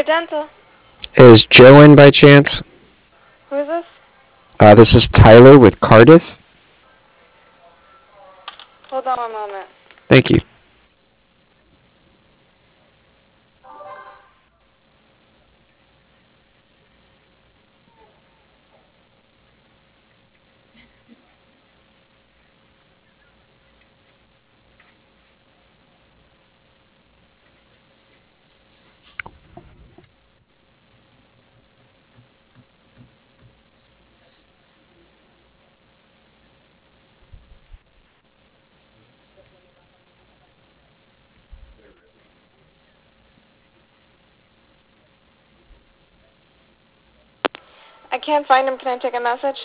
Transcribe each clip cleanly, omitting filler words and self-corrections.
Dental. Is Joe in by chance? Who is this? This is Tyler with Cardiff. Hold on one moment. Thank you. I can't find him. Can I take a message?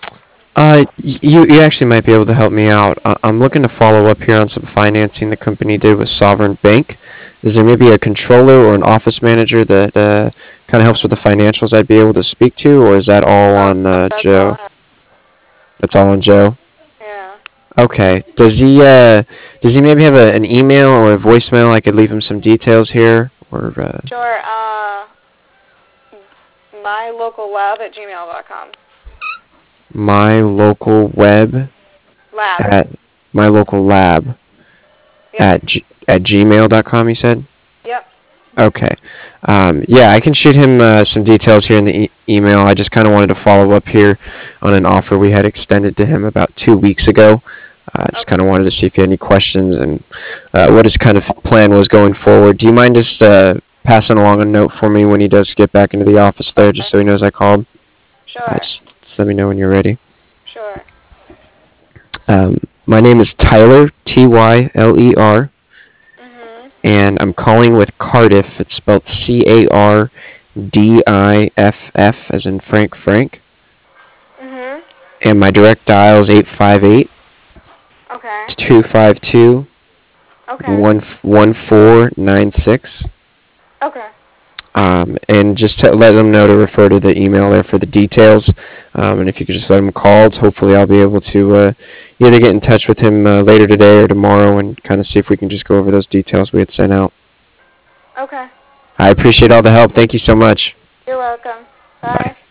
You actually might be able to help me out. I'm looking to follow up here on some financing the company did with Sovereign Bank. Is there maybe a controller or an office manager that kind of helps with the financials I'd be able to speak to, or is that all on That's Joe? all. That's all on Joe? Yeah. Okay. Does he maybe have an email or a voicemail I could leave him some details here? Or Sure. mylocallab@gmail.com. my local web Lab. at my local lab Yep. at gmail.com, you said? Yep. Okay. Yeah, I can shoot him some details here in the email. I just kind of wanted to follow up here on an offer we had extended to him about 2 weeks ago. I just kind of wanted to see if he had any questions and what his kind of plan was going forward. Do you mind just passing along a note for me when he does get back into the office there, just so he knows I called? Sure. Just let me know when you're ready. Sure. My name is Tyler, Tyler, Mhm. and I'm calling with Cardiff. It's spelled Cardiff, as in Frank. Mhm. And my direct dial is 858 Okay. 252 Okay. 1496. Okay. And just to let them know to refer to the email there for the details. And if you could just let him call, hopefully I'll be able to either get in touch with him later today or tomorrow and kind of see if we can just go over those details we had sent out. Okay. I appreciate all the help. Thank you so much. You're welcome. Bye. Bye.